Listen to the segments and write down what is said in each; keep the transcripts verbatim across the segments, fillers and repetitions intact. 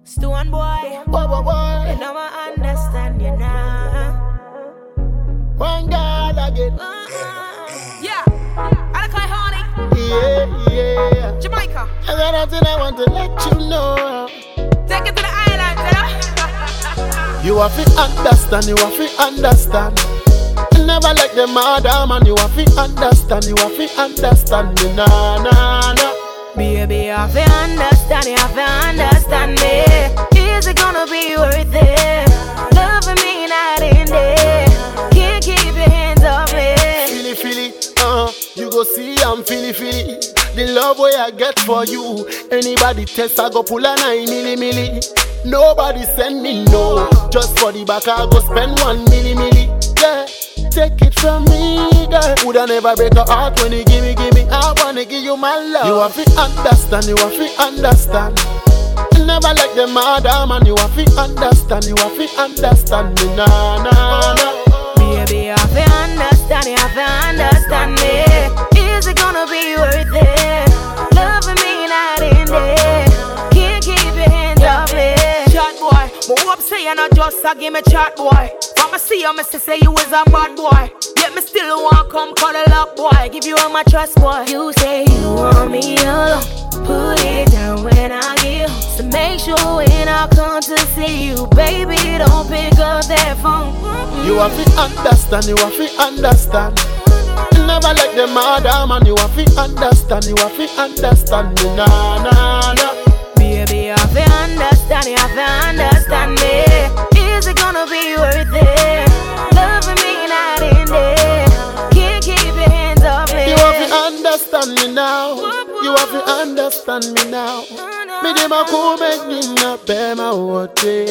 Stone boy, Boy, boy, boy. you know I understand you now. One God again. Yeah, I call honey. Yeah, yeah. Jamaica, I got nothing I want to let you know. take it to the island, you You have to understand, you have to understand. Never like the mother man, you have to understand, you have to understand me, nah, nah, nah. Baby, I feel understand, you have to understand me. Is it gonna be worth it? Loving me night and day. Can't keep your hands off me. Feely, feely, uh, you go see I'm feely, feely. The love way I get for you. Anybody test, I go pull a nine milli, milli. Nobody send me no. Just for the back, I go spend one milli, milli. Yeah, take it from me, girl. Woulda never break a heart when you give me, give me. I wanna give you my love. You have to understand, you have to understand. Never like the mother man, you have to understand, you have to understand me, nah, nah, nah. Baby, I feel understand, you have to understand me. Is it gonna be worth it? Loving me night and day. Can't keep your hands off me. Chat boy, but hope say you're not just a give me chat boy. From I see you, me say you was a bad boy. Yet me still want come cuddle up boy. Give you all my trust boy. You say you want me alone. Put it down when I get home. So make sure when I come to see you, baby, don't pick up that phone. You have to understand, you have to understand. Never like the mother man, you have to understand, you have to understand me, nah, nah, nah. Baby, I feel understand, you have to understand me. Is it gonna be worth it? Loving me night and day. Can't keep your hands off me. You have to understand me now. You have to understand me now. Me dem a cool make me not bear my water.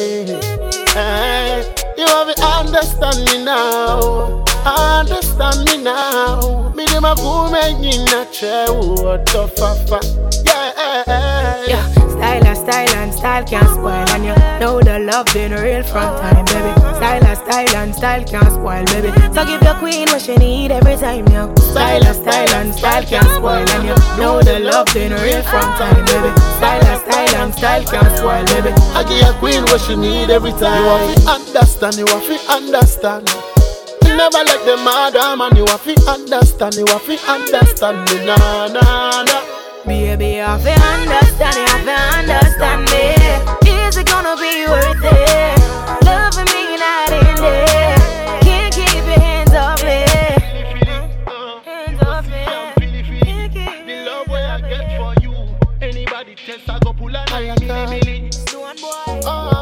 You have to understand me now. Understand me now. Me dem a cool make me not share water fafa. Yeah. Yeah, style and style and style can't spoil. And you know the love been real from time, baby. Style and style and style can't spoil, baby. So give your queen what she need every time, yo. Style and style and style can't spoil. And you know the love been real from time, baby. Style and style and style can't spoil, baby. I give your queen what she need every time. You have to understand, you have to understand. Never like the mother man, you have to understand, you have to understand me, nah, nah, nah. Baby, I feel understand, you have to understand me. Is it gonna be worth it? Loving me night and day. Can't keep your hands off me. Hands off me. Can't keep The love way I get for you. Anybody test, I go pull a nine milli, milli. Stone boy. Oh.